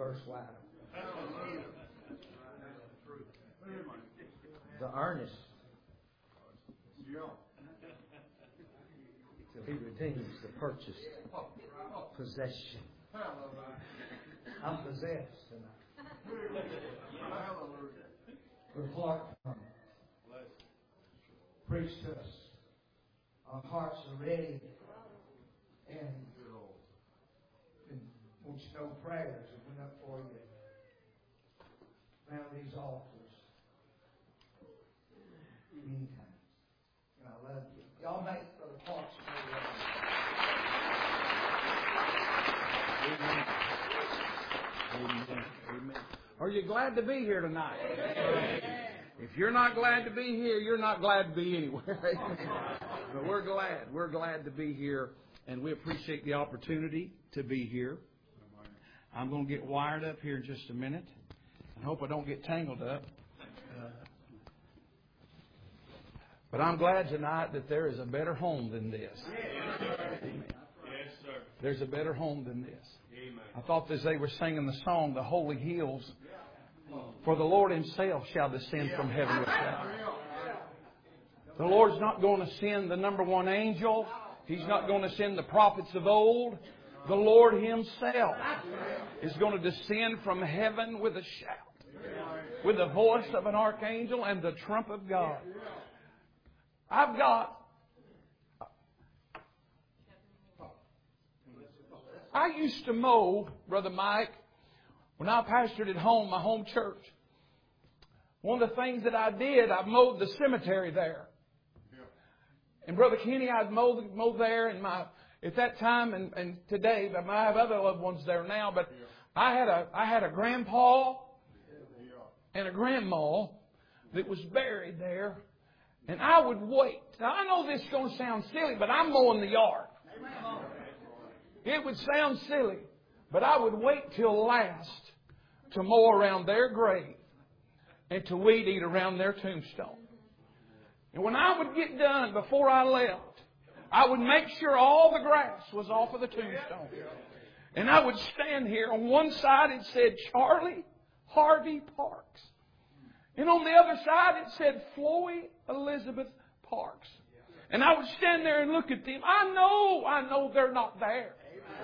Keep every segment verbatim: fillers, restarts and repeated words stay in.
verse wide. The earnest. Till He redeems the purchased possession. I'm possessed tonight. Brother Clark, um, preach to us. Our hearts are ready. And, and want you to know prayers that went up for you around these altars many times. And I love you. Y'all make Brother Clark Amen. Amen. Amen. Are you glad to be here tonight? Amen. If you're not glad to be here, you're not glad to be anywhere. But we're glad. We're glad to be here, and we appreciate the opportunity to be here. I'm going to get wired up here in just a minute. I hope I don't get tangled up. Uh, but I'm glad tonight that there is a better home than this. Amen. There's a better home than this. I thought as they were singing the song, The Holy Hills, for the Lord Himself shall descend from heaven with power. The Lord's not going to send the number one angel. He's not going to send the prophets of old. The Lord Himself is going to descend from heaven with a shout, with the voice of an archangel and the trump of God. I've got... I used to mow, Brother Mike, when I pastored at home, my home church. One of the things that I did, I mowed the cemetery there. And Brother Kenny, I'd mow, mow there, and my at that time and, and today, I have other loved ones there now. But I had a I had a grandpa and a grandma that was buried there, and I would wait. Now, I know this is going to sound silly, but I'm mowing the yard. It would sound silly, but I would wait till last to mow around their grave and to weed eat around their tombstone. And when I would get done before I left, I would make sure all the grass was off of the tombstone. And I would stand here. On one side it said Charlie Harvey Parks. And on the other side it said Floyd Elizabeth Parks. And I would stand there and look at them. I know, I know they're not there.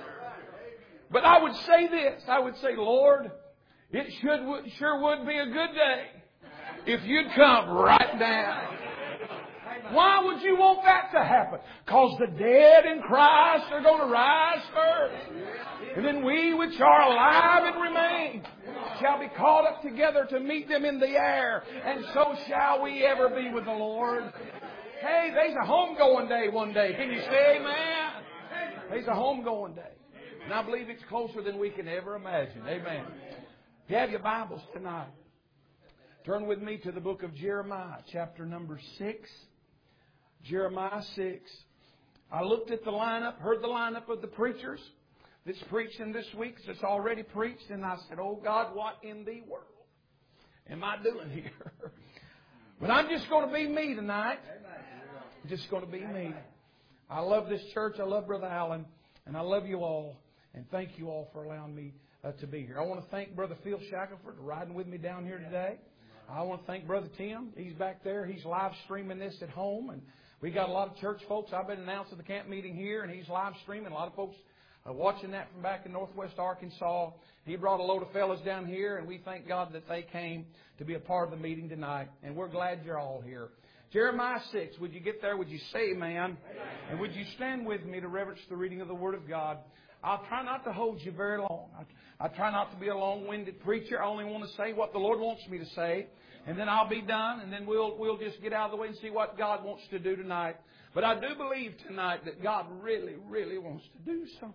But I would say this. I would say, Lord, it should sure would be a good day if you'd come right down. Why would you want that to happen? Because the dead in Christ are going to rise first. And then we which are alive and remain shall be caught up together to meet them in the air. And so shall we ever be with the Lord. Hey, there's a homegoing day one day. Can you say amen? There's a homegoing day. And I believe it's closer than we can ever imagine. Amen. If you have your Bibles tonight, turn with me to the book of Jeremiah, chapter number six. Jeremiah six. I looked at the lineup, heard the lineup of the preachers that's preaching this week, that's already preached, and I said, oh God, what in the world am I doing here? But I'm just going to be me tonight. I'm just going to be me. I love this church. I love Brother Allen. And I love you all. And thank you all for allowing me uh, to be here. I want to thank Brother Phil Shackelford for riding with me down here today. I want to thank Brother Tim. He's back there. He's live streaming this at home. And we got a lot of church folks. I've been announcing the camp meeting here, and he's live streaming. A lot of folks uh, watching that from back in Northwest Arkansas. He brought a load of fellas down here, and we thank God that they came to be a part of the meeting tonight. And we're glad you're all here. Jeremiah six, would you get there? Would you say amen? Amen? And would you stand with me to reverence the reading of the Word of God? I'll try not to hold you very long. I, I try not to be a long-winded preacher. I only want to say what the Lord wants me to say. And then I'll be done, and then we'll we'll just get out of the way and see what God wants to do tonight. But I do believe tonight that God really, really wants to do something.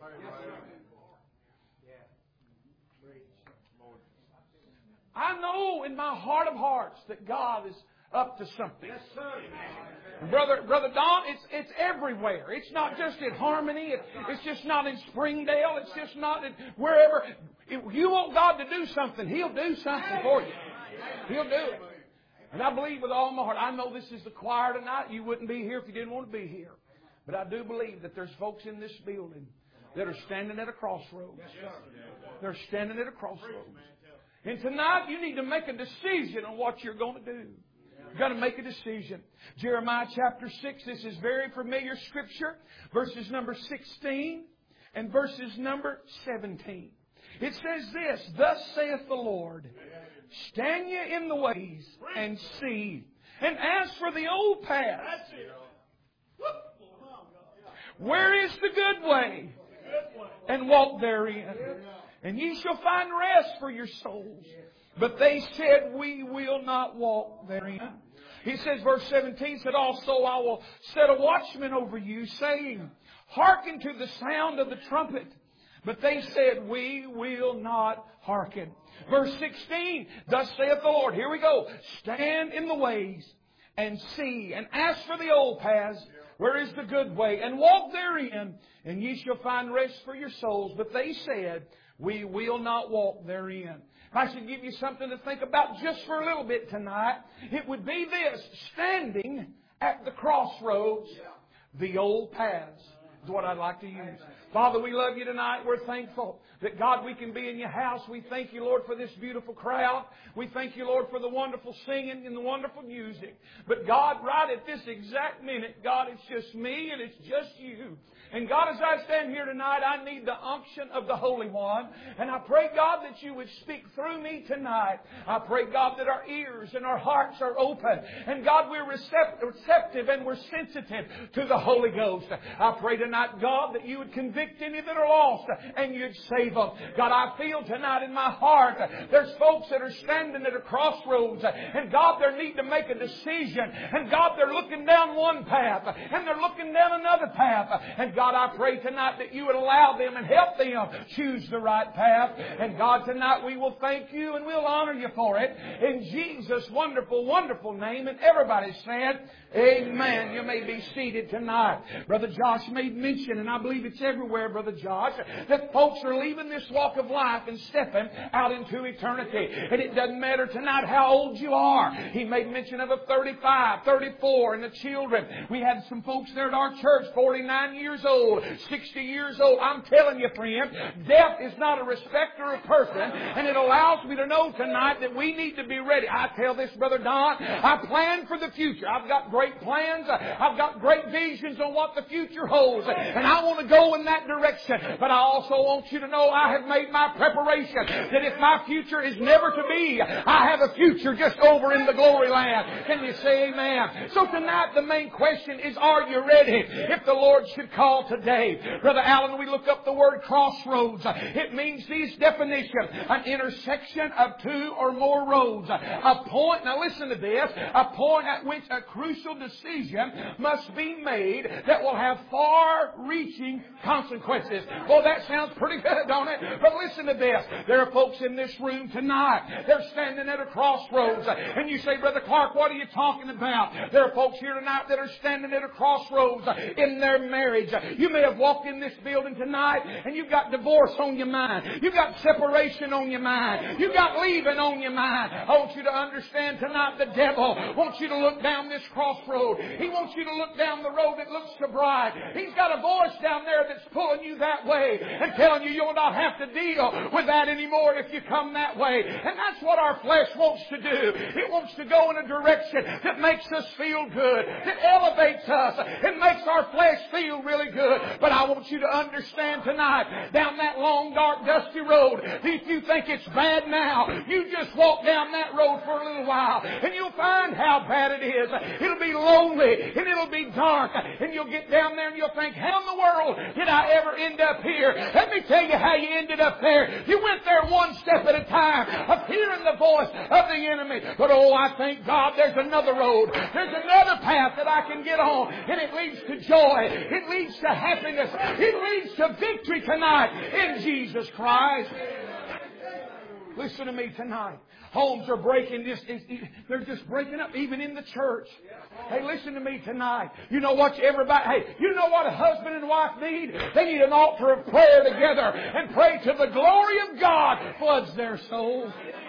I know in my heart of hearts that God is up to something. Yes, sir. And brother, brother Don, it's it's everywhere. It's not just at Harmony. It, it's just not in Springdale. It's just not in wherever. If you want God to do something, He'll do something for you. He'll do it. And I believe with all my heart. I know this is the choir tonight. You wouldn't be here if you didn't want to be here. But I do believe that there's folks in this building that are standing at a crossroads. They're standing at a crossroads. And tonight you need to make a decision on what you're going to do. You've got to make a decision. Jeremiah chapter six, this is very familiar scripture. Verses number sixteen and verses number seventeen. It says this, Thus saith the Lord, stand ye in the ways and see, and ask for the old path. Where is the good way? And walk therein. And ye shall find rest for your souls. But they said, we will not walk therein. He says, verse seventeen said, Also I will set a watchman over you, saying, Hearken to the sound of the trumpet. But they said, we will not hearken. Verse sixteen, Thus saith the Lord. Here we go. Stand in the ways and see, and ask for the old paths. Where is the good way? And walk therein, and ye shall find rest for your souls. But they said, we will not walk therein. If I should give you something to think about just for a little bit tonight, it would be this. Standing at the crossroads, the old paths is what I'd like to use. Father, we love you tonight. We're thankful that, God, we can be in your house. We thank you, Lord, for this beautiful crowd. We thank you, Lord, for the wonderful singing and the wonderful music. But, God, right at this exact minute, God, it's just me and it's just you. And God, as I stand here tonight, I need the unction of the Holy One. And I pray, God, that you would speak through me tonight. I pray, God, that our ears and our hearts are open. And God, we're receptive and we're sensitive to the Holy Ghost. I pray tonight, God, that you would convict any that are lost and you'd save them. God, I feel tonight in my heart there's folks that are standing at a crossroads. And God, they need to make a decision. And God, they're looking down one path and they're looking down another path. And God, I pray tonight that you would allow them and help them choose the right path. And God, tonight we will thank you and we'll honor you for it. In Jesus' wonderful, wonderful name. And everybody said, Amen. You may be seated tonight. Brother Josh made mention, and I believe it's everywhere, Brother Josh, that folks are leaving this walk of life and stepping out into eternity. And it doesn't matter tonight how old you are. He made mention of a thirty-five, thirty-four, and the children. We had some folks there at our church, forty-nine years old, sixty years old. I'm telling you, friend, death is not a respecter of person, and it allows me to know tonight that we need to be ready. I tell this, Brother Don, I plan for the future. I've got great plans. I've got great visions on what the future holds, and I want to go in that direction. But I also want you to know I have made my preparation, that if my future is never to be, I have a future just over in the glory land. Can you say amen? So tonight the main question is, are you ready if the Lord should call today? Brother Allen, we look up the word crossroads. It means these definitions: an intersection of two or more roads. A point, now listen to this, a point at which a crucial decision must be made that will have far-reaching consequences. Well, that sounds pretty good, don't it? But listen to this. There are folks in this room tonight. They're standing at a crossroads. And you say, Brother Clark, what are you talking about? There are folks here tonight that are standing at a crossroads in their marriage. You may have walked in this building tonight and you've got divorce on your mind. You've got separation on your mind. You've got leaving on your mind. I want you to understand tonight, the devil wants you to look down this crossroad. He wants you to look down the road that looks so bright. He's got a voice down there that's pulling you that way and telling you you'll not have to deal with that anymore if you come that way. And that's what our flesh wants to do. It wants to go in a direction that makes us feel good, that elevates us and makes our flesh feel really good. But I want you to understand tonight, down that long, dark, dusty road, if you think it's bad now, you just walk down that road for a little while and you'll find how bad it is. It'll be lonely and it'll be dark, and you'll get down there and you'll think, how in the world did I ever end up here? Let me tell you how you ended up there. You went there one step at a time of hearing the voice of the enemy. But oh, I thank God there's another road. There's another path that I can get on, and it leads to joy. It leads to happiness. It leads to victory tonight in Jesus Christ. Listen to me tonight. Homes are breaking. Just, they're just breaking up even in the church. Hey, listen to me tonight. You know what everybody, hey, you know what a husband and wife need? They need an altar of prayer together and pray till the glory of God floods their souls.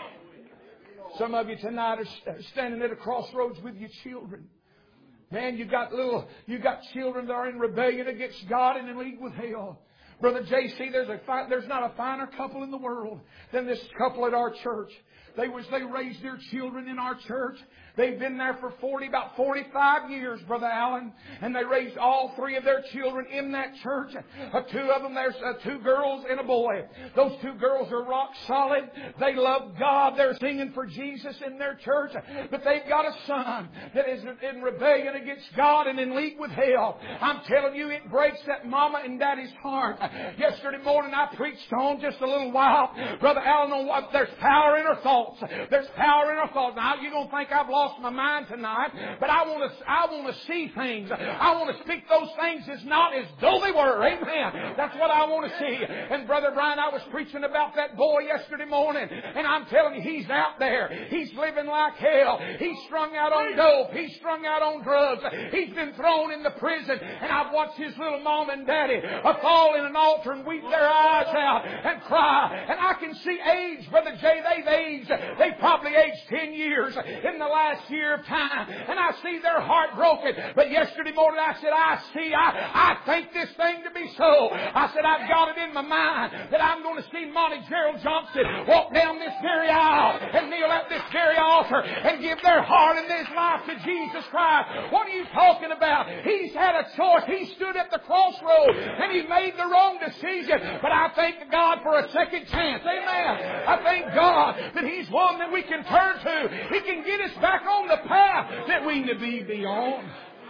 Some of you tonight are standing at a crossroads with your children. Man, you got little, you got children that are in rebellion against God and in league with hell. Brother J C, there's a fi- there's not a finer couple in the world than this couple at our church. They was they raised their children in our church. They've been there for forty, about forty-five years, Brother Allen, and they raised all three of their children in that church. Uh, two of them, there's uh, two girls and a boy. Those two girls are rock solid. They love God. They're singing for Jesus in their church, but they've got a son that is in rebellion against God and in league with hell. I'm telling you, it breaks that mama and daddy's heart. Yesterday morning, I preached on just a little while, Brother Allen, on what there's power in our thoughts. There's power in our thoughts. Now, you're going to think I've lost my mind tonight, but I want to I want to see things. I want to speak those things as not as though they were. Amen. That's what I want to see. And Brother Brian, I was preaching about that boy yesterday morning, and I'm telling you, he's out there. He's living like hell. He's strung out on dope. He's strung out on drugs. He's been thrown in the prison, and I've watched his little mom and daddy fall in an altar and weep their eyes out and cry. And I can see age, Brother Jay, they've aged. They've probably aged ten years in the last year of time. And I see their heart broken. But yesterday morning I said, I see, I, I think this thing to be so. I said, I've got it in my mind that I'm going to see Monty Gerald Johnson walk down this very aisle and kneel at this very altar and give their heart and his life to Jesus Christ. What are you talking about? He's had a choice. He stood at the crossroads and he made the wrong decision. But I thank God for a second chance. Amen. I thank God that He's one that we can turn to. He can get us back on the path that we need to be beyond.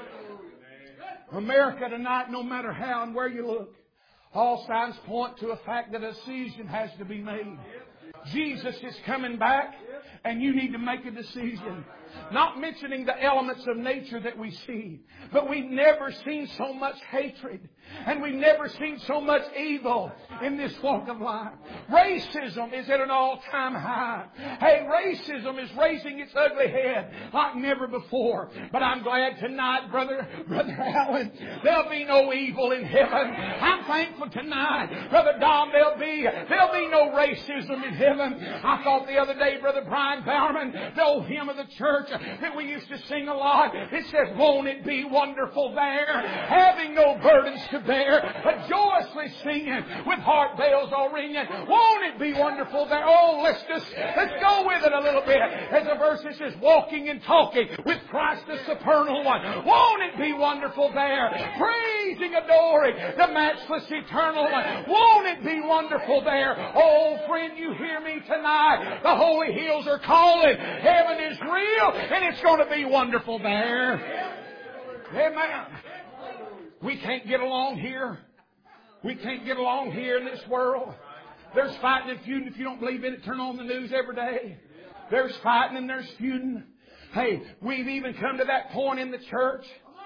America tonight, no matter how and where you look, all signs point to a fact that a decision has to be made. Jesus is coming back, and you need to make a decision. Not mentioning the elements of nature that we see, but we've never seen so much hatred, and we've never seen so much evil in this walk of life. Racism is at an all-time high. Hey, racism is raising its ugly head like never before. But I'm glad tonight, brother, brother Allen, there'll be no evil in heaven. I'm thankful tonight, Brother Don, there'll be there'll be no racism in heaven. I thought the other day, Brother Brian Bowerman, the old hymn of the church that we used to sing a lot, it says, won't it be wonderful there, having no burdens to bear, but joyously singing with heart bells all ringing. Won't it be wonderful there? Oh, let's just, let's go with it a little bit. As the verse it says, walking and talking with Christ the supernal one. Won't it be wonderful there? Praising, adoring the matchless eternal one. Won't it be wonderful there? Oh, friend, you hear me tonight. The holy hills are calling. Heaven is real, and it's going to be wonderful there. Amen. We can't get along here. We can't get along here in this world. There's fighting and feuding. If you don't believe in it, turn on the news every day. There's fighting and there's feuding. Hey, we've even come to that point in the church.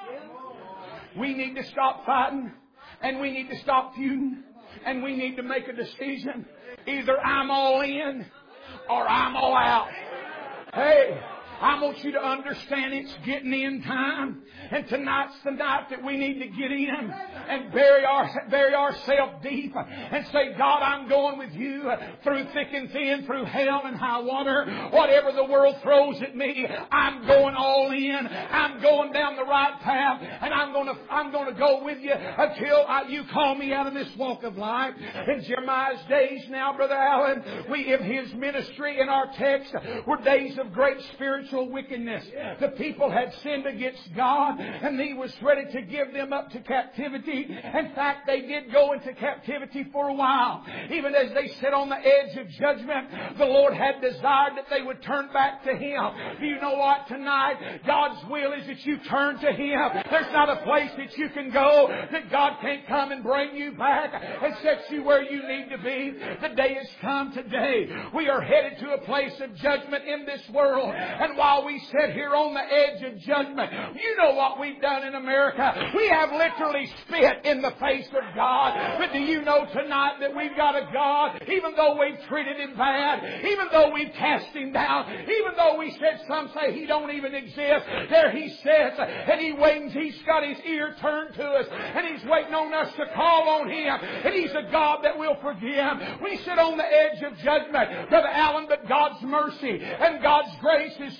We need to stop fighting, and we need to stop feuding, and we need to make a decision. Either I'm all in or I'm all out. Hey, I want you to understand it's getting in time. And tonight's the night that we need to get in and bury our bury ourselves deep and say, God, I'm going with you through thick and thin, through hell and high water. Whatever the world throws at me, I'm going all in. I'm going down the right path, and I'm going to I'm going to go with you until I, you call me out of this walk of life. In Jeremiah's days now, Brother Allen, we in his ministry in our text were days of great spiritual wickedness. The people had sinned against God, and He was ready to give them up to captivity. In fact, they did go into captivity for a while. Even as they sit on the edge of judgment, the Lord had desired that they would turn back to Him. Do you know what? Tonight, God's will is that you turn to Him. There's not a place that you can go that God can't come and bring you back and set you where you need to be. The day has come today. We are headed to a place of judgment in this world. And while we sit here on the edge of judgment, you know what we've done in America. We have literally spit in the face of God. But do you know tonight that we've got a God, even though we've treated Him bad, even though we've cast Him down, even though we said, some say He don't even exist, there He sits and He waits. He's got His ear turned to us, and He's waiting on us to call on Him. And He's a God that will forgive. We sit on the edge of judgment, Brother Allen, but God's mercy and God's grace is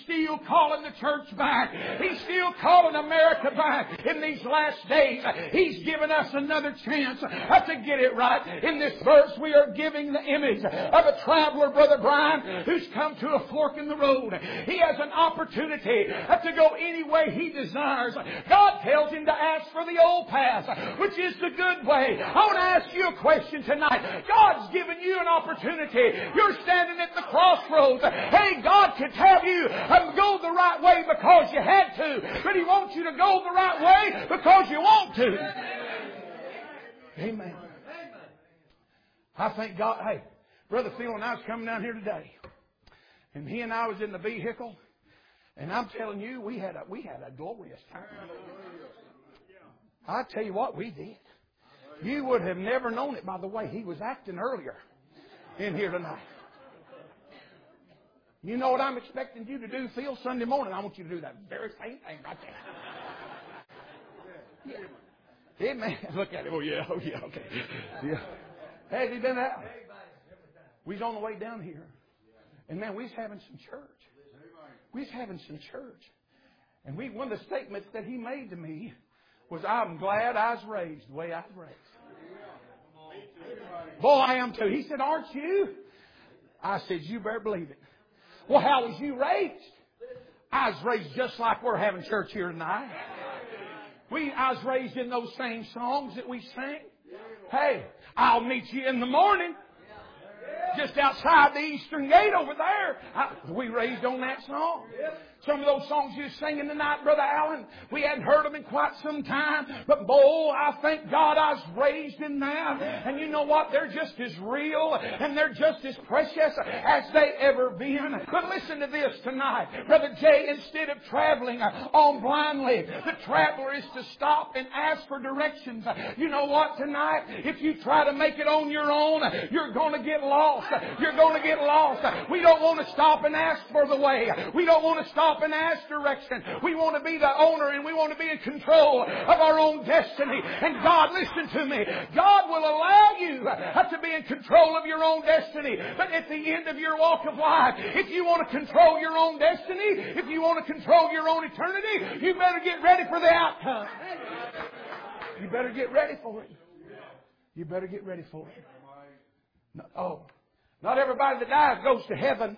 still calling the church back. He's still calling America back in these last days. He's given us another chance to get it right. In this verse, we are giving the image of a traveler, Brother Brian, who's come to a fork in the road. He has an opportunity to go any way he desires. God tells him to ask for the old path, which is the good way. I want to ask you a question tonight. God's given you an opportunity. You're standing at the crossroads. Hey, God could have you um, go the right way because you had to, but He wants you to go the right way because you want to. Amen. I thank God. Hey, Brother Phil and I was coming down here today, and he and I was in the vehicle, and I'm telling you, we had a we had a glorious time. I tell you what, we did. You would have never known it by the way he was acting earlier in here tonight. You know what I'm expecting you to do, Phil, Sunday morning? I want you to do that very same thing right there. Yeah. Amen. Look at it. Oh, yeah. Oh, yeah. Okay. Yeah. Hey, have you been out? We was on the way down here. And, man, we was having some church. We was having some church. And we one of the statements that he made to me was, I'm glad I was raised the way I was raised. Boy, I am too. He said, aren't you? I said, you better believe it. Well, how was you raised? I was raised just like we're having church here tonight. We, I was raised in those same songs that we sing. Hey, I'll meet you in the morning. Just outside the eastern gate over there. I, we raised on that song. Some of those songs you were singing tonight, Brother Allen, we hadn't heard them in quite some time. But, boy, I thank God I was raised in that. And you know what? They're just as real and they're just as precious as they ever been. But listen to this tonight. Brother Jay, instead of traveling on blindly, the traveler is to stop and ask for directions. You know what tonight? If you try to make it on your own, you're going to get lost. You're going to get lost. We don't want to stop and ask for the way. We don't want to stop and ask direction. We want to be the owner and we want to be in control of our own destiny. And God, listen to me. God will allow you to be in control of your own destiny. But at the end of your walk of life, if you want to control your own destiny, if you want to control your own eternity, you better get ready for the outcome. You better get ready for it. You better get ready for it. No, oh, not everybody that dies goes to heaven.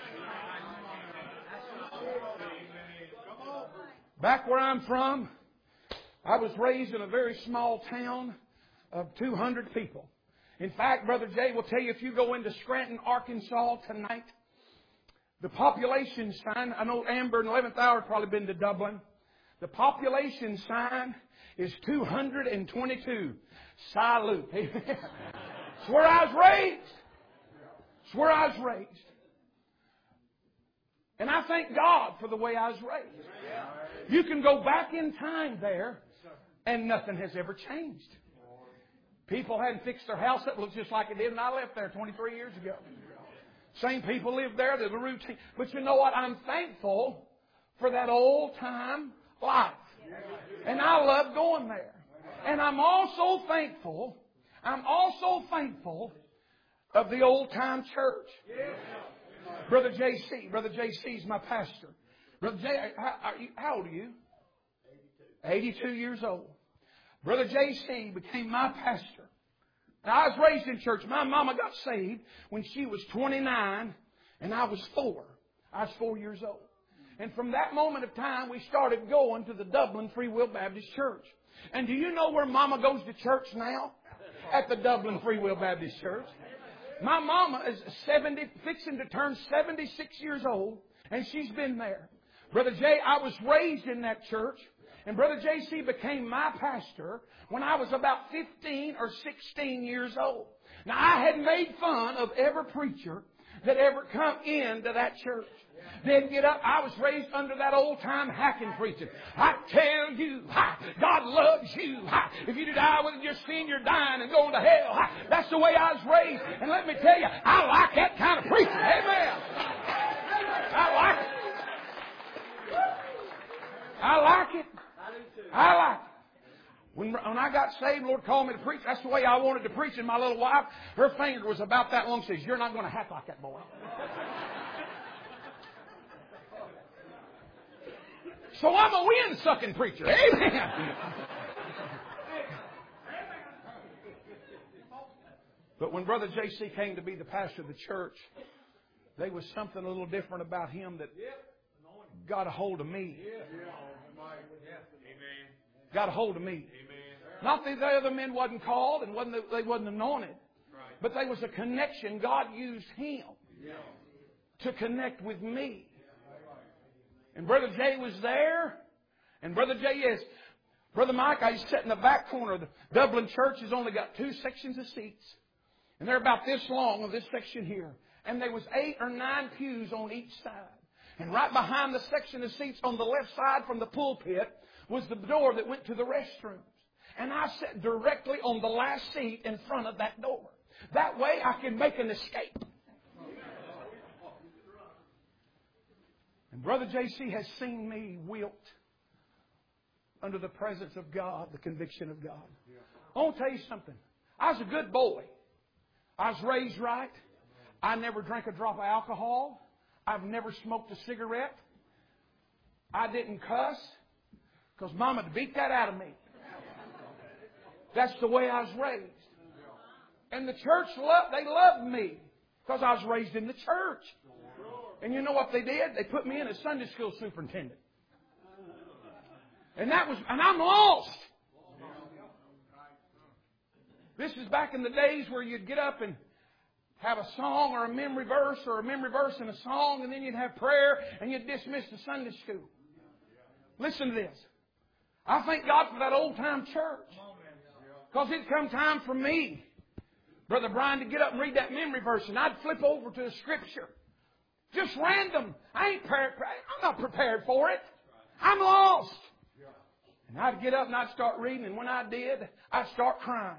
Back where I'm from, I was raised in a very small town of two hundred people. In fact, Brother Jay will tell you, if you go into Scranton, Arkansas tonight, the population sign, I know Amber and eleventh Hour have probably been to Dublin. The population sign is two hundred twenty-two. Salute. It's where I was raised. It's where I was raised. And I thank God for the way I was raised. You can go back in time there and nothing has ever changed. People hadn't fixed their house up. It looks just like it did when I left there twenty-three years ago. Same people lived there. There's a routine. But you know what? I'm thankful for that old time life. And I love going there. And I'm also thankful, I'm also thankful of the old time church. Brother J C, Brother J C is my pastor. Brother J, how, are you, how old are you? eighty-two years old. Brother J C became my pastor. Now, I was raised in church. My mama got saved when she was twenty-nine and I was four. I was four years old. And from that moment of time, we started going to the Dublin Free Will Baptist Church. And do you know where Mama goes to church now? At the Dublin Free Will Baptist Church. My mama is seventy, fixing to turn seventy-six years old, and she's been there. Brother Jay, I was raised in that church, and Brother J C became my pastor when I was about fifteen or sixteen years old. Now, I had made fun of every preacher that ever come into that church. They'd get up. I was raised under that old-time hacking preaching. I tell you, God loves you. If you die with your sin, you're dying and going to hell. That's the way I was raised. And let me tell you, I like that kind of preaching. Amen. I like it. I like it. I like it. When, when I got saved, the Lord called me to preach. That's the way I wanted to preach. And my little wife, her finger was about that long. She says, "You're not going to hack like that boy." So I'm a wind-sucking preacher. Amen. But when Brother J C came to be the pastor of the church, there was something a little different about him that got a hold of me. Got a hold of me. Not that the other men wasn't called and wasn't they wasn't anointed, but there was a connection. God used him to connect with me. And Brother Jay was there, and Brother Jay is Brother Mike. I used to sit in the back corner. The Dublin church has only got two sections of seats, and they're about this long of this section here. And there was eight or nine pews on each side. And right behind the section of seats on the left side from the pulpit was the door that went to the restrooms. And I sat directly on the last seat in front of that door. That way I could make an escape. And Brother J C has seen me wilt under the presence of God, the conviction of God. I want to tell you something. I was a good boy. I was raised right. I never drank a drop of alcohol. I've never smoked a cigarette. I didn't cuss because Mama beat that out of me. That's the way I was raised. And the church, loved, they loved me because I was raised in the church. And you know what they did? They put me in as Sunday school superintendent. And that was, and I'm lost. This is back in the days where you'd get up and have a song or a memory verse or a memory verse and a song, and then you'd have prayer and you'd dismiss the Sunday school. Listen to this. I thank God for that old time church. Because it'd come time for me, Brother Brian, to get up and read that memory verse, and I'd flip over to the Scripture. Just random. I ain't prepared. I'm not prepared for it. I'm lost. And I'd get up and I'd start reading, and when I did, I'd start crying.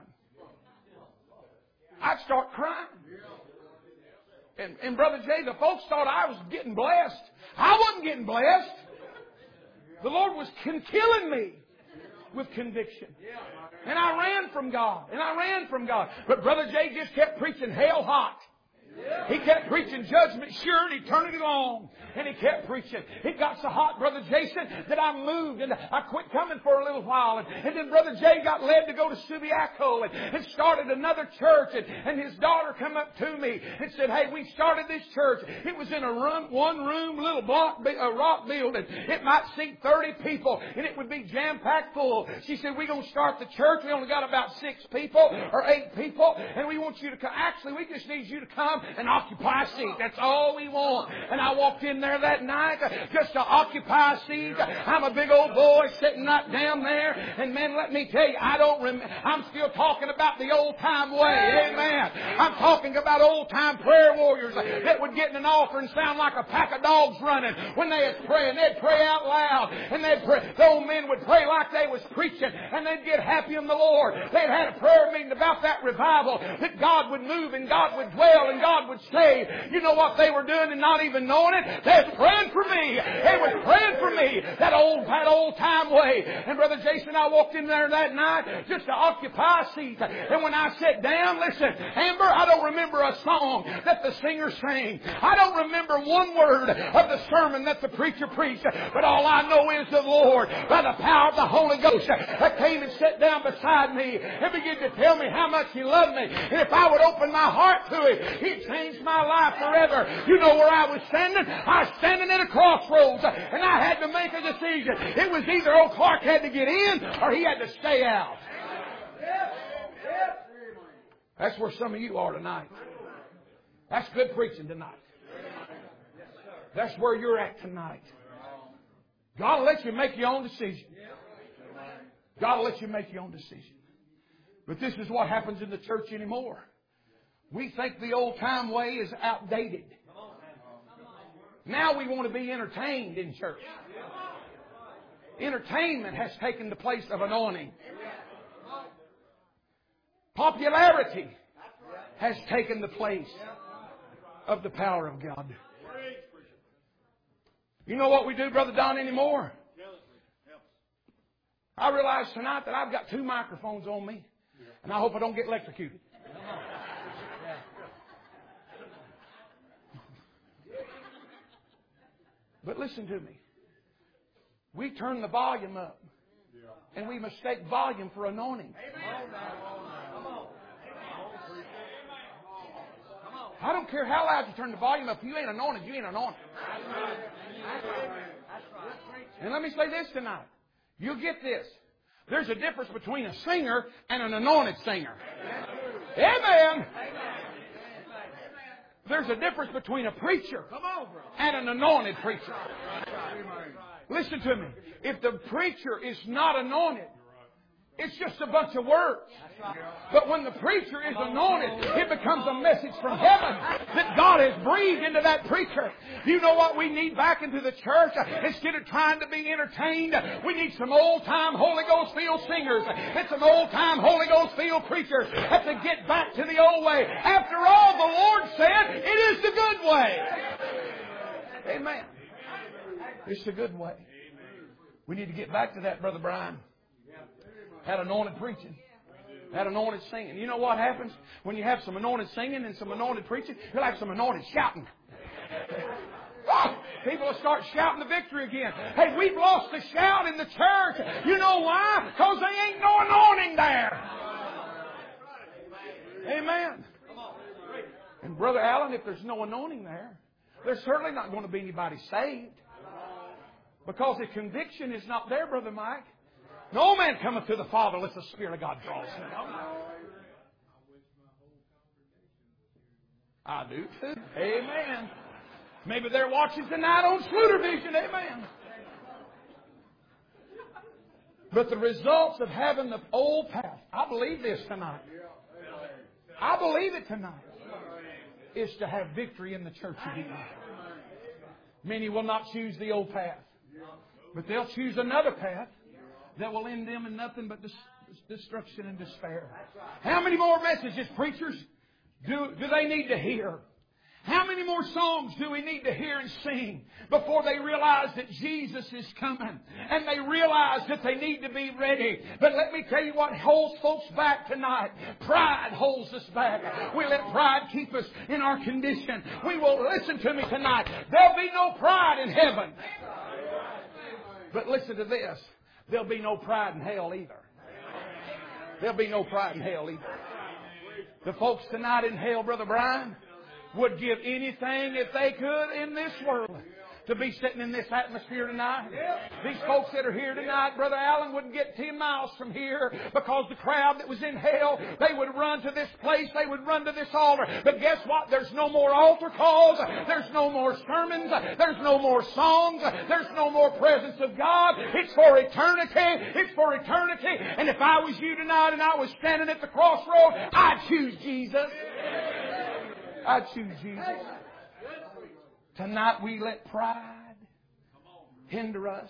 I'd start crying. And, and Brother Jay, the folks thought I was getting blessed. I wasn't getting blessed. The Lord was killing me with conviction. And I ran from God. And I ran from God. But Brother Jay just kept preaching hell hot. He kept preaching judgment sure, and he turned it on. And he kept preaching. It got so hot, Brother Jason, that I moved and I quit coming for a little while. And, and then Brother Jay got led to go to Subiaco and, and started another church. And, and his daughter come up to me and said, "Hey, we started this church. It was in a room, one room, little block, a rock building. It might seat thirty people, and it would be jam-packed full." She said, "We're going to start the church. We only got about six people or eight people, and we want you to come. Actually, we just need you to come and occupy a seat. That's all we want." And I walked in there that night just to occupy a seat. I'm a big old boy sitting right down there. And man, let me tell you, I don't remember. I'm still talking about the old time way. Amen. I'm talking about old time prayer warriors that would get in an altar and sound like a pack of dogs running when they was praying. They'd pray out loud. And they'd pray. The old men would pray like they was preaching. And they'd get happy in the Lord. They'd had a prayer meeting about that revival. That God would move and God would dwell and God would save. You know what they were doing and not even knowing it? They was praying for me. They was praying for me. That old, that old time way. And Brother Jason, I walked in there that night just to occupy a seat. And when I sat down, listen, Amber, I don't remember a song that the singer sang. I don't remember one word of the sermon that the preacher preached. But all I know is the Lord, by the power of the Holy Ghost, that came and sat down beside me and began to tell me how much He loved me. And if I would open my heart to Him, He'd change my life forever. You know where I was standing? I was standing at a crossroads, and I had to make a decision. It was either old Clark had to get in or he had to stay out. That's where some of you are tonight. That's good preaching tonight. That's where you're at tonight. God will let you make your own decision. God will let you make your own decision. But this is what happens in the church anymore. We think the old time way is outdated. Now we want to be entertained in church. Entertainment has taken the place of anointing. Popularity has taken the place of the power of God. You know what we do, Brother Don, anymore? I realize tonight that I've got two microphones on me, and I hope I don't get electrocuted. But listen to me. We turn the volume up. And we mistake volume for anointing. I don't care how loud you turn the volume up. If you ain't anointed, you ain't anointed. And let me say this tonight. You'll get this. There's a difference between a singer and an anointed singer. Amen. There's a difference between a preacher and an anointed preacher. Listen to me. If the preacher is not anointed, it's just a bunch of words. But when the preacher is anointed, it becomes a message from heaven that God has breathed into that preacher. You know what we need back into the church? Instead of trying to be entertained, we need some old-time Holy Ghost-filled singers and some old-time Holy Ghost-filled preachers that to get back to the old way. After all, the Lord said, it is the good way. Amen. It's the good way. We need to get back to that, Brother Brian. Had anointed preaching. Had anointed singing. You know what happens when you have some anointed singing and some anointed preaching? You're like some anointed shouting. People will start shouting the victory again. Hey, we've lost the shout in the church. You know why? Because there ain't no anointing there. Amen. And Brother Allen, if there's no anointing there, there's certainly not going to be anybody saved. Because the conviction is not there, Brother Mike. No man cometh to the Father unless the Spirit of God draws him. I do too. Amen. Maybe they're watching tonight on Sluter Vision. Amen. But the results of having the old path, I believe this tonight. I believe it tonight. Is to have victory in the church again. Many will not choose the old path. But they'll choose another path that will end them in nothing but destruction and despair. How many more messages, preachers, do, do they need to hear? How many more songs do we need to hear and sing before they realize that Jesus is coming and they realize that they need to be ready? But let me tell you what holds folks back tonight. Pride holds us back. We let pride keep us in our condition. We will listen to me tonight. There'll be no pride in heaven. But listen to this. There'll be no pride in hell either. There'll be no pride in hell either. The folks tonight in hell, Brother Brian, would give anything if they could in this world to be sitting in this atmosphere tonight. These folks that are here tonight, Brother Allen, wouldn't get ten miles from here because the crowd that was in hell, they would run to this place, they would run to this altar. But guess what? There's no more altar calls, there's no more sermons, there's no more songs, there's no more presence of God. It's for eternity. It's for eternity. And if I was you tonight and I was standing at the crossroad, I'd choose Jesus. I'd choose Jesus. Tonight we let pride hinder us.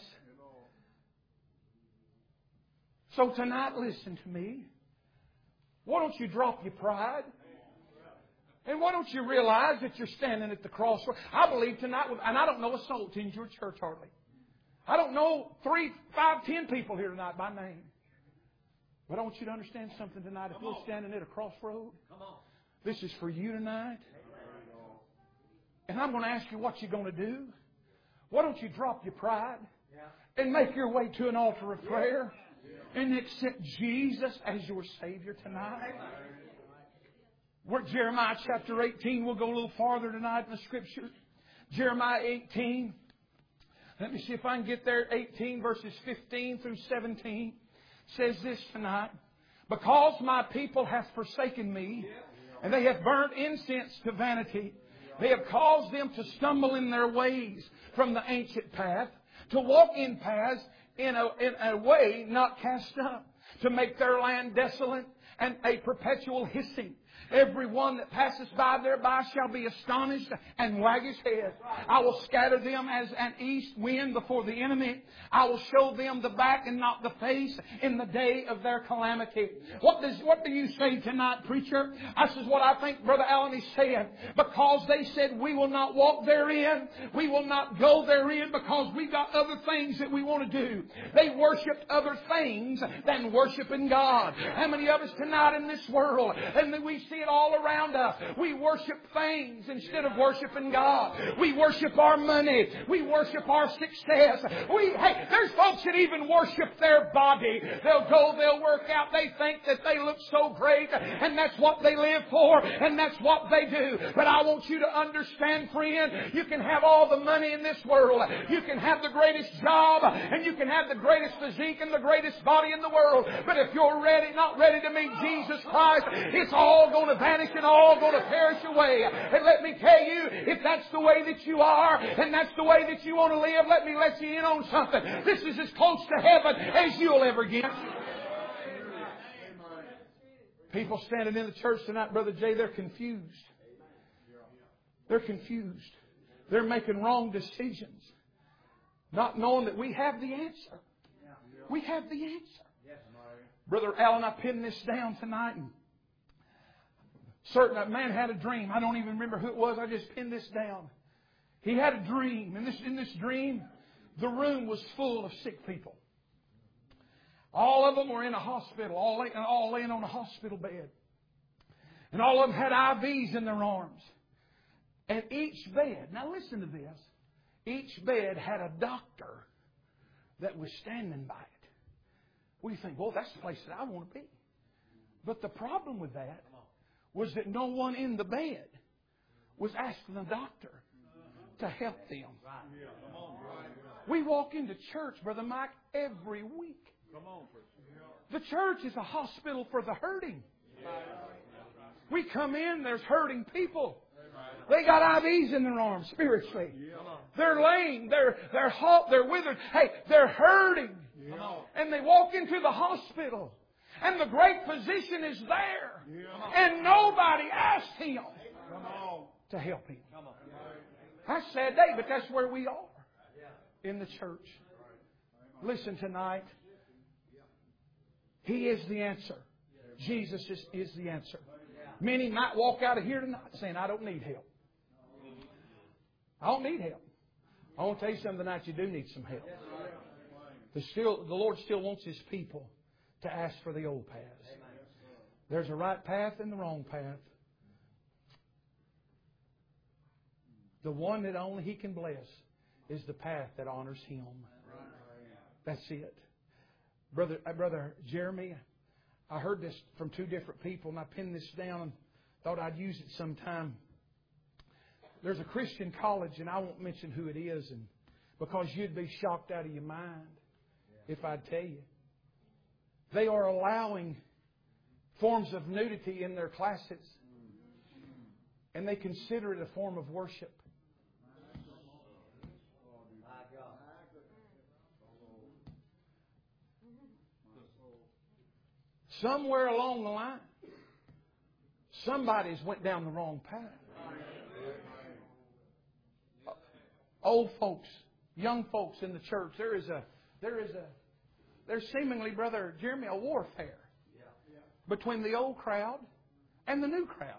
So tonight, listen to me. Why don't you drop your pride? And why don't you realize that you're standing at the crossroads? I believe tonight, and I don't know a soul in your church hardly. I don't know three, five, ten people here tonight by name. But I want you to understand something tonight. If you're standing at a crossroad, this is for you tonight. And I'm going to ask you what you're going to do. Why don't you drop your pride and make your way to an altar of prayer and accept Jesus as your Savior tonight? We're at Jeremiah chapter eighteen. We'll go a little farther tonight in the Scripture. Jeremiah eighteen. Let me see if I can get there. eighteen verses fifteen through seventeen says this tonight. Because my people have forsaken me, and they have burnt incense to vanity. They have caused them to stumble in their ways from the ancient path, to walk in paths in a, in a way not cast up, to make their land desolate and a perpetual hissing. Every one that passes by thereby shall be astonished and wag his head. I will scatter them as an east wind before the enemy. I will show them the back and not the face in the day of their calamity. What does what do you say tonight, preacher? This is what I think Brother Allen is saying. Because they said we will not walk therein, we will not go therein because we got other things that we want to do. They worshipped other things than worshiping God. How many of us tonight in this world, and we see it all around us. We worship things instead of worshiping God. We worship our money. We worship our success. We, hey, there's folks that even worship their body. They'll go, they'll work out. They think that they look so great, and that's what they live for, and that's what they do. But I want you to understand, friend, you can have all the money in this world. You can have the greatest job, and you can have the greatest physique and the greatest body in the world. But if you're ready, not ready to meet Jesus Christ, it's all going to vanish and all going to perish away. And let me tell you, if that's the way that you are, and that's the way that you want to live, let me let you in on something. This is as close to heaven as you'll ever get. People standing in the church tonight, Brother Jay, they're confused. They're confused. They're making wrong decisions, not knowing that we have the answer. We have the answer. Brother Allen, I pinned this down tonight, and certain a man had a dream. I don't even remember who it was. I just pinned this down. He had a dream, and this in this dream, the room was full of sick people. All of them were in a hospital, all, lay, all laying on a hospital bed. And all of them had I Vs in their arms. And each bed, now listen to this, each bed had a doctor that was standing by it. We think, well, that's the place that I want to be. But the problem with that was that no one in the bed was asking the doctor to help them. We walk into church, Brother Mike, every week. The church is a hospital for the hurting. We come in, there's hurting people. They got I Vs in their arms spiritually. They're lame. They're they're halt. They're withered. Hey, they're hurting. And they walk into the hospital, and the great physician is there, and nobody asked him to help him. That's a sad day, but that's where we are in the church. Listen tonight. He is the answer. Jesus is, is the answer. Many might walk out of here tonight saying, I don't need help. I don't need help. I want to tell you something tonight, you do need some help. The, still, the Lord still wants His people to ask for the old paths. There's a right path and the wrong path. The one that only He can bless is the path that honors Him. That's it. Brother, Brother Jeremy, I heard this from two different people, and I pinned this down and thought I'd use it sometime. There's a Christian college, and I won't mention who it is, and because you'd be shocked out of your mind if I'd tell you. They are allowing forms of nudity in their classes, and they consider it a form of worship. Somewhere along the line, somebody's went down the wrong path. Old folks, young folks in the church, there is a, there is a, there's seemingly, Brother Jeremy, a warfare between the old crowd and the new crowd.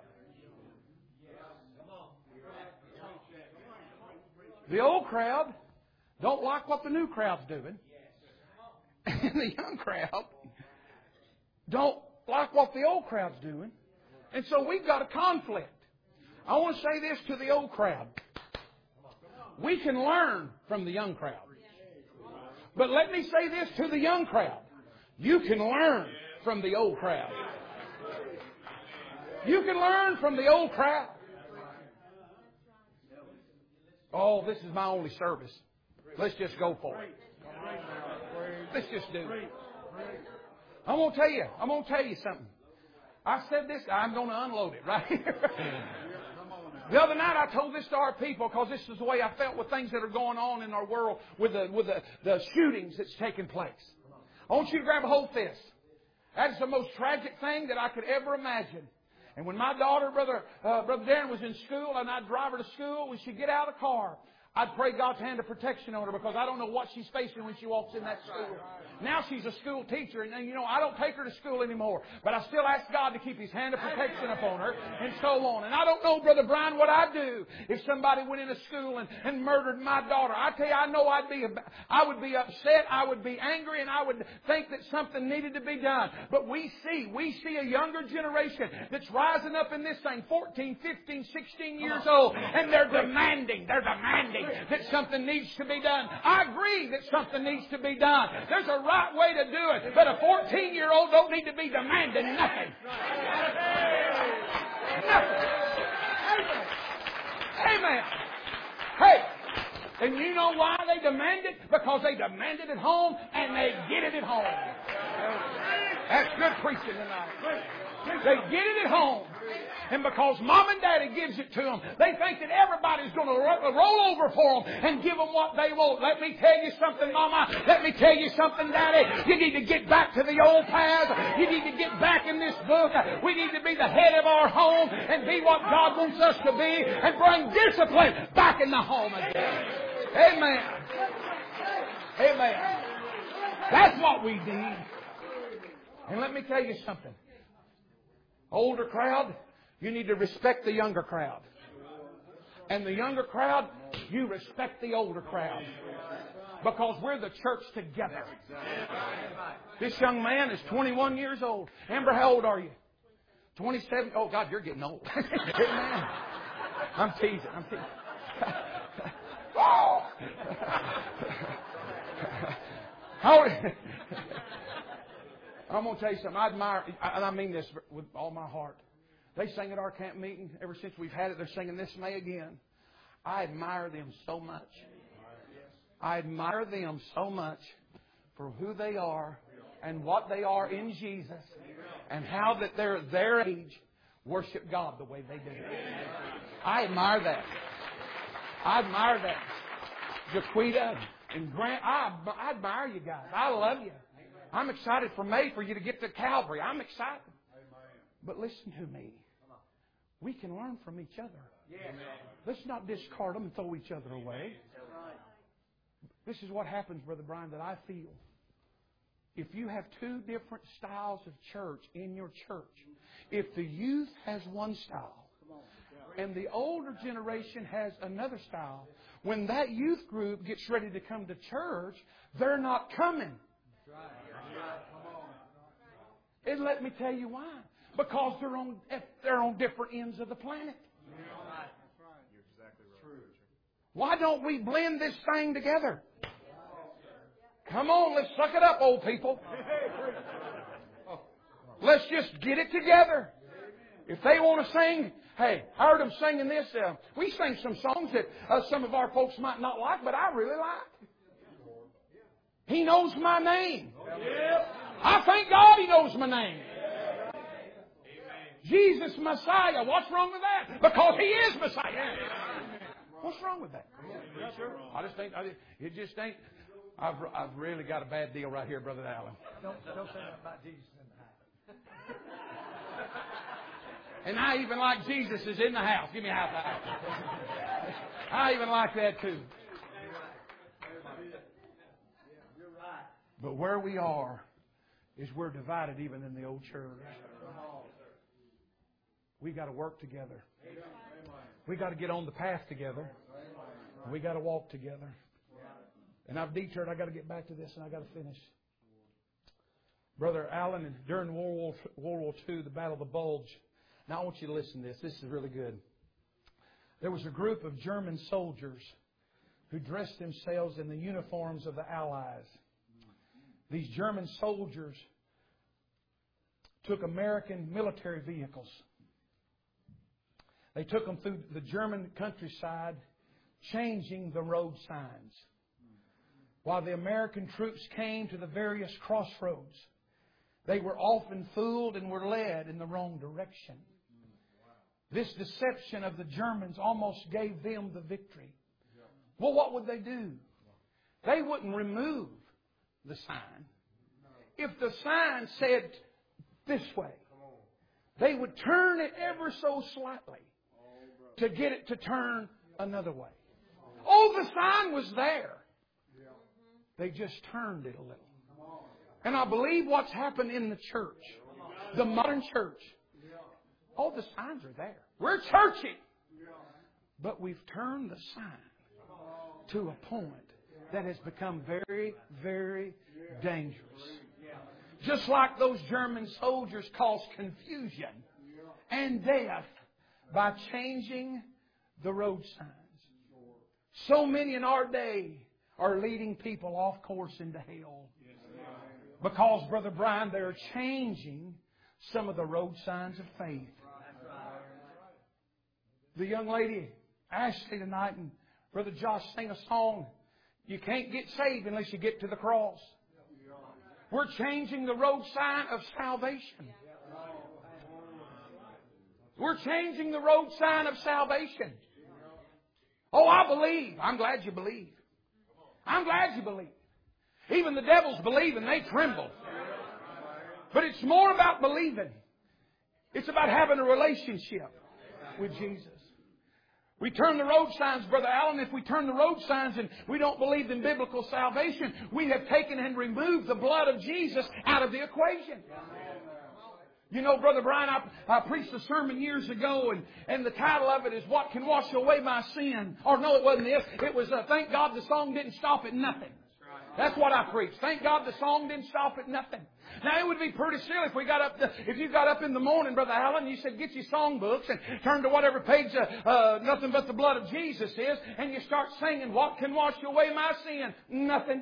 The old crowd don't like what the new crowd's doing, and the young crowd don't like what the old crowd's doing. And so we've got a conflict. I want to say this to the old crowd. We can learn from the young crowd. But let me say this to the young crowd. You can learn from the old crowd. You can learn from the old crowd. Oh, this is my only service. Let's just go for it. Let's just do it. I'm going to tell you, I'm going to tell you something. I said this, I'm going to unload it right here. The other night I told this to our people because this is the way I felt with things that are going on in our world with the, with the, the shootings that's taking place. I want you to grab a hold of this. That is the most tragic thing that I could ever imagine. And when my daughter, Brother uh, Brother Darren, was in school and I'd drive her to school, when she'd get out of the car, I'd pray God's hand of protection on her because I don't know what she's facing when she walks in that school. Now she's a school teacher, and, and you know, I don't take her to school anymore. But I still ask God to keep His hand of protection upon her, and so on. And I don't know, Brother Brian, what I'd do if somebody went into school and, and murdered my daughter. I tell you, I know I'd be, I would be upset, I would be angry, and I would think that something needed to be done. But we see, we see a younger generation that's rising up in this thing, fourteen, fifteen, sixteen years old, and they're demanding, they're demanding that something needs to be done. I agree that something needs to be done. There's a right way to do it, but a fourteen-year-old don't need to be demanding nothing. Nothing. Amen. Hey, and you know why they demand it? Because they demand it at home and they get it at home. That's good preaching tonight. They get it at home. And because Mom and Daddy gives it to them, they think that everybody's going to roll over for them and give them what they want. Let me tell you something, Mama. Let me tell you something, Daddy. You need to get back to the old path. You need to get back in this book. We need to be the head of our home and be what God wants us to be and bring discipline back in the home again. Amen. Amen. That's what we need. And let me tell you something. Older crowd, you need to respect the younger crowd. And the younger crowd, you respect the older crowd. Because we're the church together. This young man is twenty-one years old. Amber, how old are you? twenty-seven? Oh, God, you're getting old. Amen. I'm teasing. I'm teasing. Oh! How I'm going to tell you something. I admire, and I mean this with all my heart. They sing at our camp meeting. Ever since we've had it, they're singing This May Again. I admire them so much. I admire them so much for who they are and what they are in Jesus and how that they're their age worship God the way they do. I admire that. I admire that. Jaquita and Grant, I, I admire you guys. I love you. I'm excited for May for you to get to Calvary. I'm excited. But listen to me. We can learn from each other. Let's not discard them and throw each other away. This is what happens, Brother Brian, that I feel. If you have two different styles of church in your church, if the youth has one style and the older generation has another style, when that youth group gets ready to come to church, they're not coming. And let me tell you why. Because they're on they're on different ends of the planet. Why don't we blend this thing together? Come on, let's suck it up, old people. Let's just get it together. If they want to sing, hey, I heard them singing this. Uh, we sing some songs that uh, some of our folks might not like, but I really like. He knows my name. I thank God He knows my name. Jesus Messiah. What's wrong with that? Because He is Messiah. What's wrong with that? I just think it just ain't. I've I've really got a bad deal right here, Brother Allen. Don't don't say that about Jesus in the house. And I even like Jesus is in the house. Give me a high five. I even like that too. But where we are is we're divided even in the old church. We got to work together. We got to get on the path together. We got to walk together. And I've detoured. I got to get back to this, and I got to finish. Brother Allen, during World War World War Two, the Battle of the Bulge. Now I want you to listen to this. This is really good. There was a group of German soldiers who dressed themselves in the uniforms of the Allies. These German soldiers took American military vehicles. They took them through the German countryside, changing the road signs. While the American troops came to the various crossroads, they were often fooled and were led in the wrong direction. This deception of the Germans almost gave them the victory. Well, what would they do? They wouldn't remove the sign. If the sign said this way, they would turn it ever so slightly to get it to turn another way. Oh, the sign was there. They just turned it a little. And I believe what's happened in the church, the modern church, all the signs are there. We're churchy. But we've turned the sign to a point that has become very, very dangerous. Just like those German soldiers caused confusion and death by changing the road signs. So many in our day are leading people off course into hell. Because, Brother Brian, they're changing some of the road signs of faith. The young lady, Ashley, tonight, and Brother Josh sang a song, you can't get saved unless you get to the cross. We're changing the road sign of salvation. We're changing the road sign of salvation. Oh, I believe. I'm glad you believe. I'm glad you believe. Even the devils believe and they tremble. But it's more about believing. It's about having a relationship with Jesus. We turn the road signs, Brother Allen. If we turn the road signs and we don't believe in biblical salvation, we have taken and removed the blood of Jesus out of the equation. You know, Brother Brian, I, I preached a sermon years ago, and, and the title of it is What Can Wash Away My Sin? Or no, it wasn't this. It was, uh, Thank God the song didn't stop at nothing. That's what I preached. Thank God the song didn't stop at nothing. Now, it would be pretty silly if we got up, the, if you got up in the morning, Brother Allen, and you said, get your songbooks and turn to whatever page uh, uh, Nothing But the Blood of Jesus is, and you start singing, what can wash away my sin? Nothing.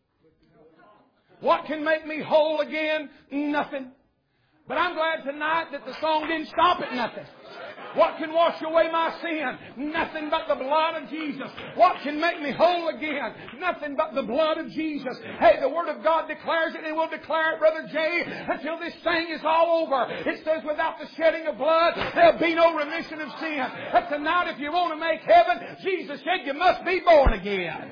What can make me whole again? Nothing. But I'm glad tonight that the song didn't stop at nothing. What can wash away my sin? Nothing but the blood of Jesus. What can make me whole again? Nothing but the blood of Jesus. Hey, the Word of God declares it, and we'll declare it, Brother Jay, until this thing is all over. It says, without the shedding of blood, there'll be no remission of sin. But tonight, if you want to make heaven, Jesus said you must be born again.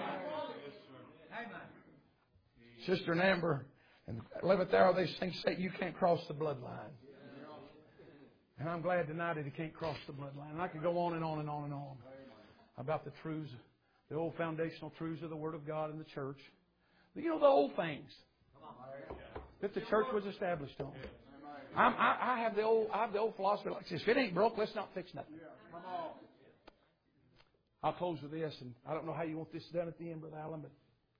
Sister Amber and eleventh hour, they think, say, you can't cross the bloodline. And I'm glad tonight that he can't cross the bloodline. And I could go on and on and on and on about the truths, the old foundational truths of the Word of God in the church. You know, the old things that the church was established on. I'm, I, I have the old, I have the old philosophy like this: if it ain't broke, let's not fix nothing. I'll close with this, and I don't know how you want this done at the end, Brother Allen, but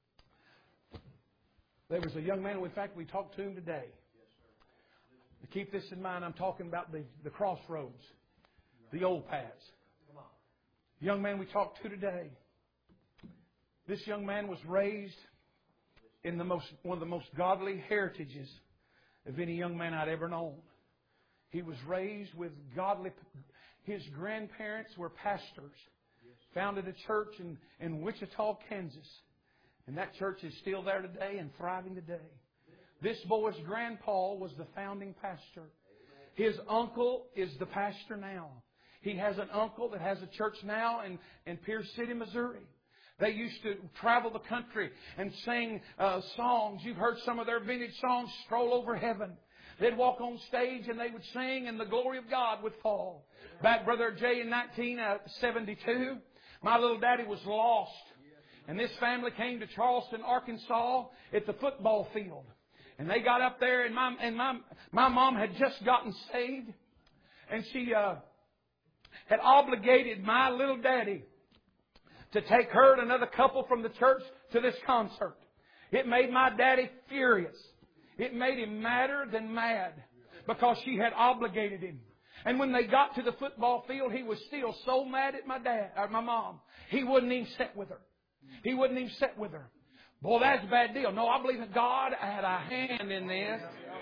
there was a young man. In fact, we talked to him today. To keep this in mind, I'm talking about the, the crossroads, the old paths. The young man we talked to today. This young man was raised in the most one of the most godly heritages of any young man I'd ever known. He was raised with godly. His grandparents were pastors. Founded a church in, in Wichita, Kansas. And that church is still there today and thriving today. This boy's grandpa was the founding pastor. His uncle is the pastor now. He has an uncle that has a church now in, in Pierce City, Missouri. They used to travel the country and sing uh, songs. You've heard some of their vintage songs, Stroll Over Heaven. They'd walk on stage and they would sing and the glory of God would fall. Back, Brother Jay, in nineteen seventy-two, my little daddy was lost. And this family came to Charleston, Arkansas at the football field. And they got up there, and my and my my mom had just gotten saved, and she uh, had obligated my little daddy to take her and another couple from the church to this concert. It made my daddy furious. It made him madder than mad because she had obligated him. And when they got to the football field, he was still so mad at my dad or my mom. He wouldn't even sit with her. He wouldn't even sit with her. Boy, that's a bad deal. No, I believe that God had a hand in this.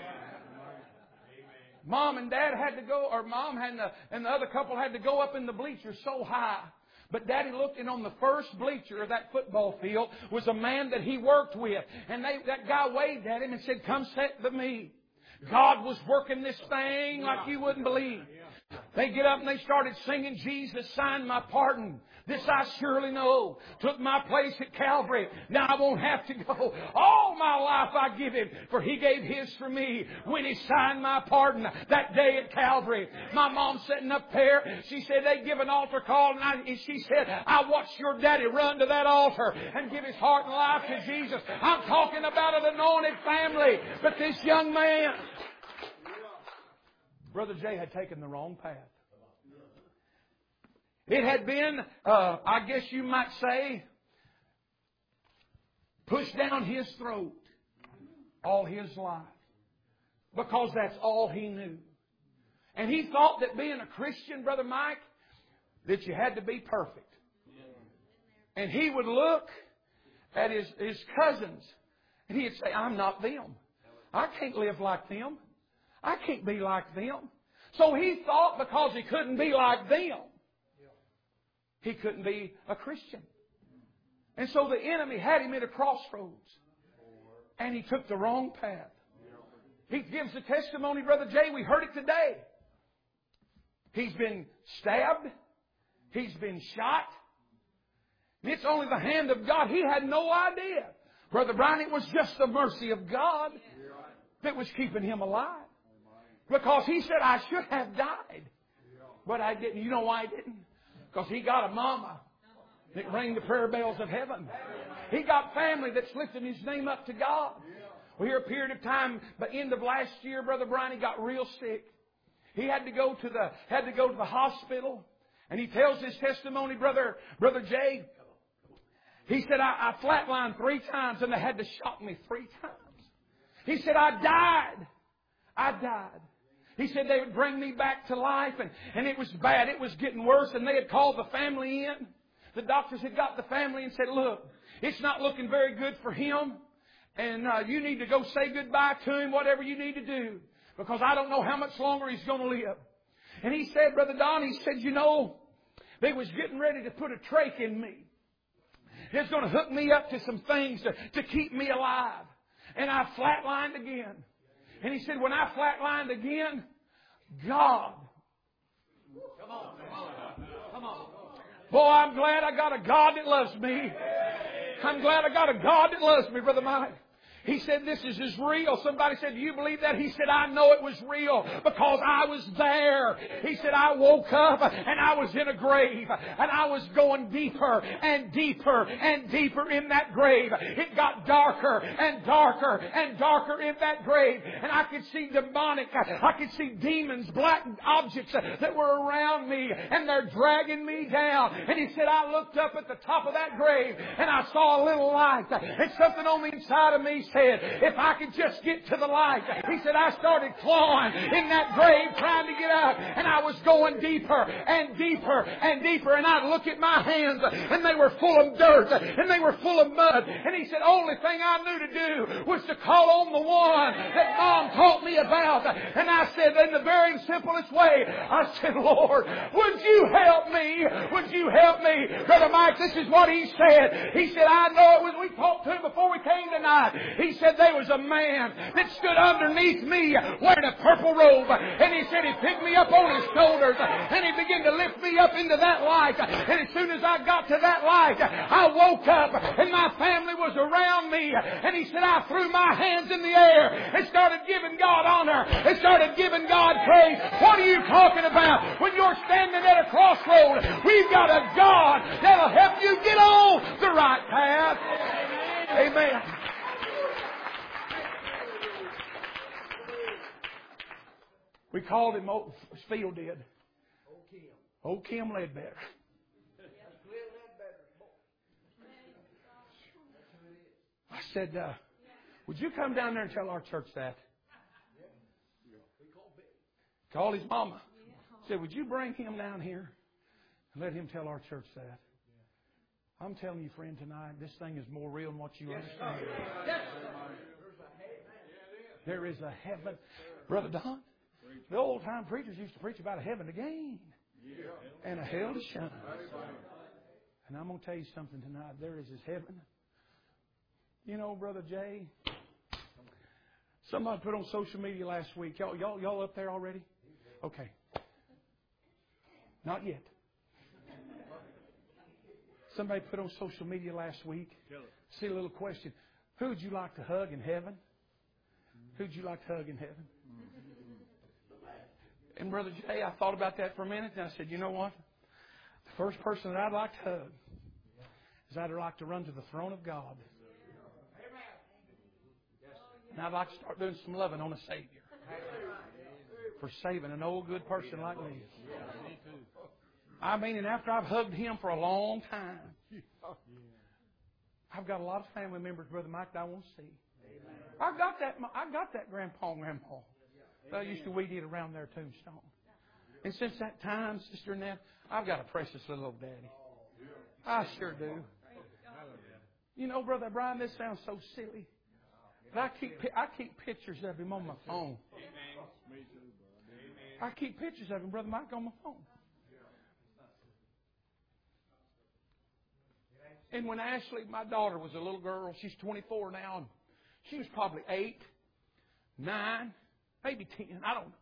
Mom and Dad had to go, or Mom had to, and the other couple had to go up in the bleachers so high. But Daddy looked, and on the first bleacher of that football field was a man that he worked with. And they, that guy waved at him and said, come sit with me. God was working this thing like you wouldn't believe. They get up and they started singing, Jesus signed my pardon. This I surely know. Took my place at Calvary. Now I won't have to go. All my life I give Him, for He gave His for me when He signed my pardon that day at Calvary. My mom sitting up there, she said they give an altar call, and, I, and she said, I watched your daddy run to that altar and give his heart and life to Jesus. I'm talking about an anointed family. But this young man, Brother Jay, had taken the wrong path. It had been, uh, I guess you might say, pushed down his throat all his life. Because that's all he knew. And he thought that being a Christian, Brother Mike, that you had to be perfect. And he would look at his, his cousins and he'd say, I'm not them. I can't live like them. I can't be like them. So he thought because he couldn't be like them, he couldn't be a Christian. And so the enemy had him at a crossroads. And he took the wrong path. He gives the testimony, Brother Jay, we heard it today. He's been stabbed. He's been shot. And it's only the hand of God. He had no idea. Brother Brian, it was just the mercy of God that was keeping him alive. Because he said, I should have died. But I didn't. You know why he didn't? Because he got a mama that rang the prayer bells of heaven. He got family that's lifting his name up to God. Well, here a period of time, by the end of last year, Brother Brian, he got real sick. He had to go to the had to go to the hospital. And he tells his testimony, Brother Brother Jay. He said, I, I flatlined three times and they had to shock me three times. He said, I died. I died. He said they would bring me back to life, and, and it was bad. It was getting worse, and they had called the family in. The doctors had got the family and said, look, it's not looking very good for him, and uh, you need to go say goodbye to him, whatever you need to do, because I don't know how much longer he's going to live. And he said, Brother Don, he said, you know, they was getting ready to put a trach in me. They was going to hook me up to some things to, to keep me alive. And I flatlined again. And he said, when I flatlined again, God. Come on, come on, come on. Boy, I'm glad I got a God that loves me. I'm glad I got a God that loves me, Brother Mike. He said, this is as real. Somebody said, do you believe that? He said, I know it was real because I was there. He said, I woke up and I was in a grave and I was going deeper and deeper and deeper in that grave. It got darker and darker and darker in that grave. And I could see demonic, I could see demons, black objects that were around me, and they're dragging me down. And he said, I looked up at the top of that grave and I saw a little light, and something on the inside of me said, if I could just get to the light. He said, I started clawing in that grave trying to get out, and I was going deeper and deeper and deeper, and I'd look at my hands and they were full of dirt and they were full of mud. And he said, only thing I knew to do was to call on the one that Mom taught me about. And I said, in the very simplest way, I said, Lord, would you help me? Would you help me? Brother Mike, this is what he said. He said, I know it was, we talked to him before we came tonight. He said there was a man that stood underneath me wearing a purple robe. And he said he picked me up on his shoulders and he began to lift me up into that light. And as soon as I got to that light, I woke up and my family was around me. And he said I threw my hands in the air and started giving God honor and started giving God praise. What are you talking about? When you're standing at a crossroad, we've got a God that'll help you get on the right path. Amen. We called him, Field did. Old Kim. Old Kim Ledbetter. I said, uh, would you come down there and tell our church that? Called his mama. Said, would you bring him down here and let him tell our church that? I'm telling you, friend, tonight, this thing is more real than what you understand. There is a heaven. Brother Don, the old-time preachers used to preach about a heaven to gain and a hell to shun. And I'm going to tell you something tonight. There is this heaven. You know, Brother Jay, somebody put on social media last week. Y'all, y'all, y'all up there already? Okay. Not yet. Somebody put on social media last week, see a little question. Who would you like to hug in heaven? Who would you like to hug in heaven? And Brother Jay, I thought about that for a minute, and I said, you know what? The first person that I'd like to hug is I'd like to run to the throne of God. And I'd like to start doing some loving on a Savior for saving an old good person like me. I mean, and after I've hugged Him for a long time, I've got a lot of family members, Brother Mike, that I want to see. I got that. I got that grandpa and grandpa that I used to weed eat around their tombstone. And since that time, Sister Annette, I've got a precious little old daddy. I sure do. You know, Brother Brian, this sounds so silly, but I keep I keep pictures of him on my phone. I keep pictures of him, Brother Mike, on my phone. And when Ashley, my daughter, was a little girl, she's twenty-four now, and she was probably eight, nine, maybe ten, I don't know.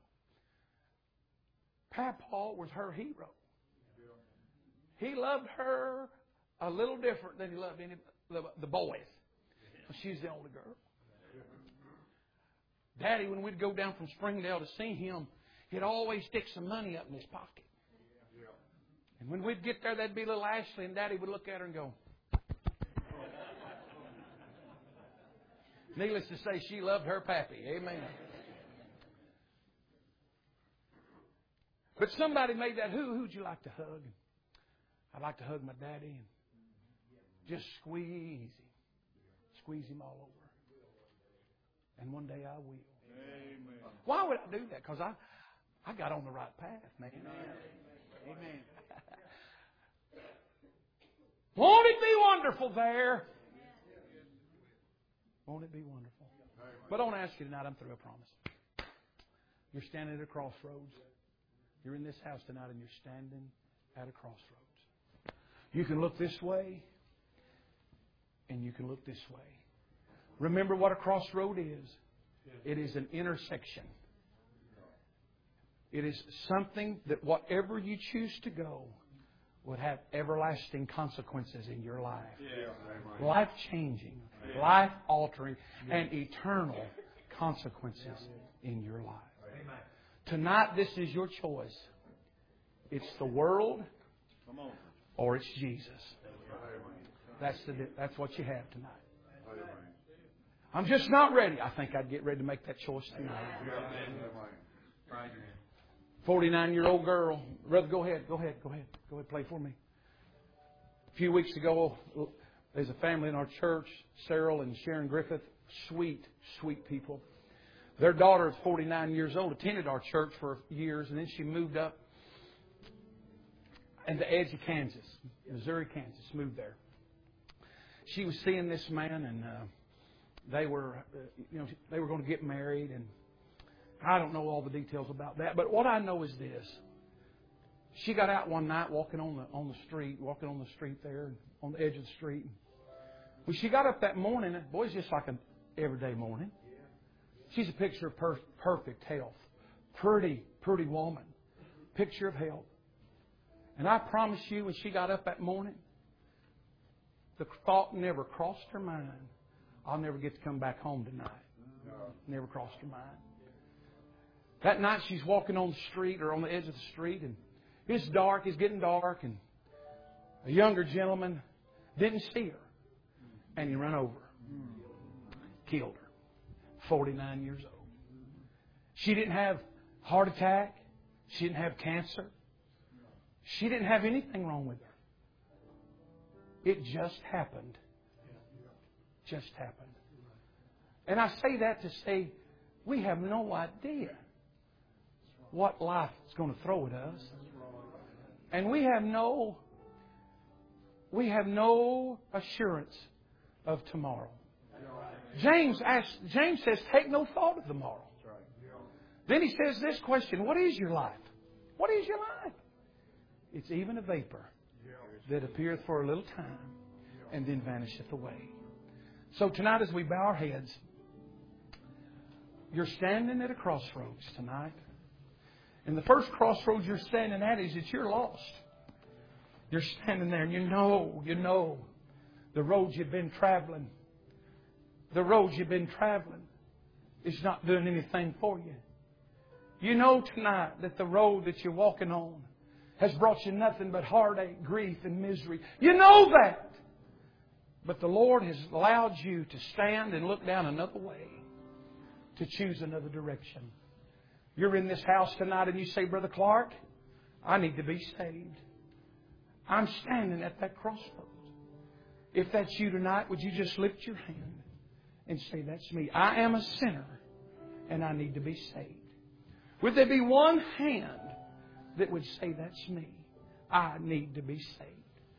Papa was her hero. He loved her a little different than he loved any the, the boys. She's the only girl. Daddy, when we'd go down from Springdale to see him, he'd always stick some money up in his pocket. And when we'd get there, there'd be little Ashley, and Daddy would look at her and go. Needless to say, she loved her pappy. Amen. But somebody made that, who who'd you like to hug? I'd like to hug my daddy and just squeeze him. Squeeze him all over. And one day I will. Amen. Why would I do that? Because I, I got on the right path, man. Amen. Amen. Won't it be wonderful there? Won't it be wonderful? But I want to ask you tonight, I'm through, I promise. You're standing at a crossroads. You're in this house tonight and you're standing at a crossroads. You can look this way and you can look this way. Remember what a crossroad is. It is an intersection. It is something that whatever you choose to go would have everlasting consequences in your life. Yeah. Life-changing, yeah. Life-altering, yeah. And eternal consequences in your life. Amen. Tonight, this is your choice. It's the world or it's Jesus. That's, the, that's what you have tonight. I'm just not ready. I think I'd get ready to make that choice tonight. forty-nine-year-old girl. Brother, go ahead, go ahead, go ahead. Go ahead, play for me. A few weeks ago, there's a family in our church, Cyril and Sharon Griffith. Sweet, sweet people. Their daughter is forty-nine years old, attended our church for years, and then she moved up in the edge of Kansas, Missouri, Kansas, moved there. She was seeing this man, and uh, they were, uh, you know, they were going to get married, and I don't know all the details about that, but what I know is this. She got out one night walking on the on the street, walking on the street there, on the edge of the street. When she got up that morning, boy's just like an everyday morning. She's a picture of per- perfect health. Pretty, pretty woman. Picture of health. And I promise you, when she got up that morning, the thought never crossed her mind, I'll never get to come back home tonight. Never crossed her mind. That night she's walking on the street or on the edge of the street, and it's dark, it's getting dark, and a younger gentleman didn't see her, and he ran over her, killed her, forty-nine years old. She didn't have a heart attack, she didn't have cancer, she didn't have anything wrong with her. It just happened. Just happened. And I say that to say, we have no idea what life is going to throw at us. And we have no we have no assurance of tomorrow. James asks, James says, take no thought of tomorrow. Then he says this question, what is your life? What is your life? It's even a vapor that appeareth for a little time and then vanisheth away. So tonight as we bow our heads, you're standing at a crossroads tonight. And the first crossroads you're standing at is that you're lost. You're standing there and you know, you know the roads you've been traveling. The roads you've been traveling is not doing anything for you. You know tonight that the road that you're walking on has brought you nothing but heartache, grief, and misery. You know that. But the Lord has allowed you to stand and look down another way, to choose another direction. You're in this house tonight and you say, Brother Clark, I need to be saved. I'm standing at that crossroads. If that's you tonight, would you just lift your hand and say, that's me. I am a sinner and I need to be saved. Would there be one hand that would say, that's me. I need to be saved.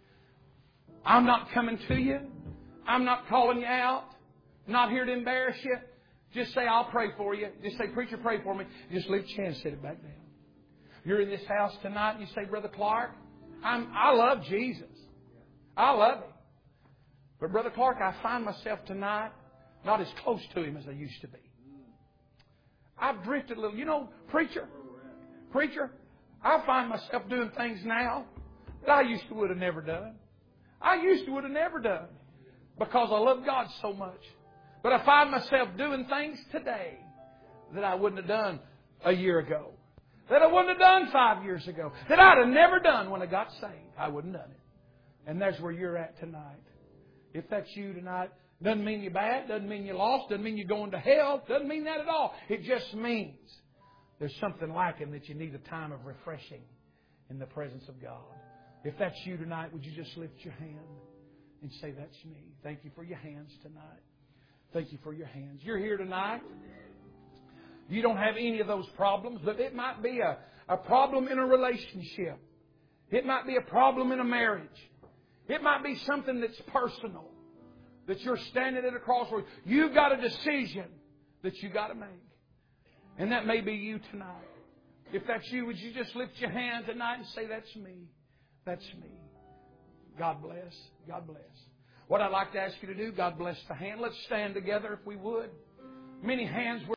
I'm not coming to you. I'm not calling you out. I'm not here to embarrass you. Just say, I'll pray for you. Just say, preacher, pray for me. Just lift your hand and set it back down. You're in this house tonight and you say, Brother Clark, I'm, I love Jesus. I love Him. But Brother Clark, I find myself tonight not as close to Him as I used to be. I've drifted a little. You know, preacher, preacher, I find myself doing things now that I used to would have never done. I used to would have never done because I love God so much. But I find myself doing things today that I wouldn't have done a year ago. That I wouldn't have done five years ago. That I'd have never done when I got saved. I wouldn't have done it. And there's where you're at tonight. If that's you tonight, doesn't mean you're bad. Doesn't mean you're lost. Doesn't mean you're going to hell. Doesn't mean that at all. It just means there's something lacking that you need a time of refreshing in the presence of God. If that's you tonight, would you just lift your hand and say, that's me. Thank you for your hands tonight. Thank you for your hands. You're here tonight. You don't have any of those problems, but it might be a, a problem in a relationship. It might be a problem in a marriage. It might be something that's personal, that you're standing at a crossroads. You've got a decision that you've got to make. And that may be you tonight. If that's you, would you just lift your hand tonight and say, that's me. That's me. God bless. God bless. What I'd like to ask you to do, God bless the hand. Let's stand together if we would. Many hands were